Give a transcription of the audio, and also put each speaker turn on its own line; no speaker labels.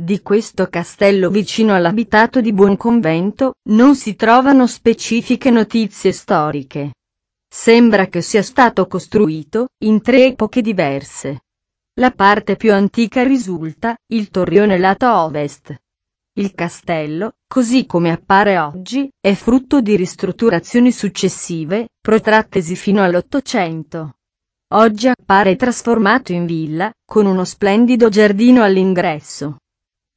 Di questo castello vicino all'abitato di Buonconvento, non si trovano specifiche notizie storiche. Sembra che sia stato costruito, in 3 epoche diverse. La parte più antica risulta, il torrione lato ovest. Il castello, così come appare oggi, è frutto di ristrutturazioni successive, protrattesi fino all'800. Oggi appare trasformato in villa, con uno splendido giardino all'ingresso.